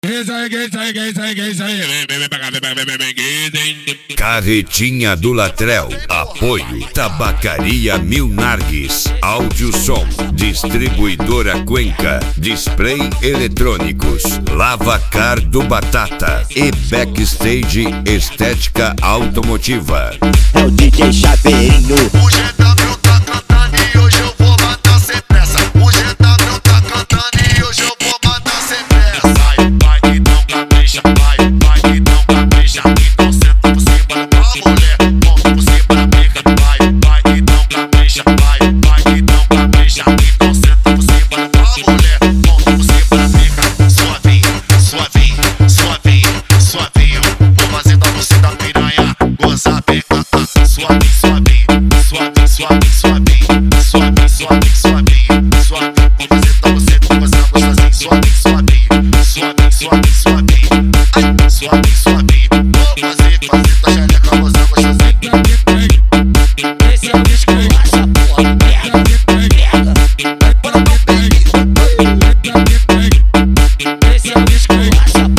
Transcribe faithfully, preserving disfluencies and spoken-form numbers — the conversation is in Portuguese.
Carretinha do Latrel. Apoio Tabacaria Mil Nargues. Áudio Som. Distribuidora Cuenca. Display eletrônicos. Lavacar do Batata. E Backstage Estética Automotiva. É o D J Chaveirinho. O G W tá cantando e hoje eu vou matar sem pressa. O G W tá cantando e hoje eu vou matar sem pressa. Vai, vai, então capricha. Vai, vai, então capricha. Então senta por cima da mulher. Ponta por cima da pica. Vai, vai, então capricha. Vai, vai, então capricha. Então senta por cima da mulher. Ponta por cima da pica. Suavinho, suavinho, suavinho, suavinho. Vou fazer da você da piranha gozar bem. Suave, suave, suave, suave, suave, suave, suave, suave, suave. Vou fazer pra você, vou gozar gostosinho. Suave, suave, suave, suave, suave, ai, suave, suave. Vou fazer, fazer tua xereca gozar gostosinho. Esse é o disco, essa porra. Pega, pega. Bora pro baby. Esse é o disco, essa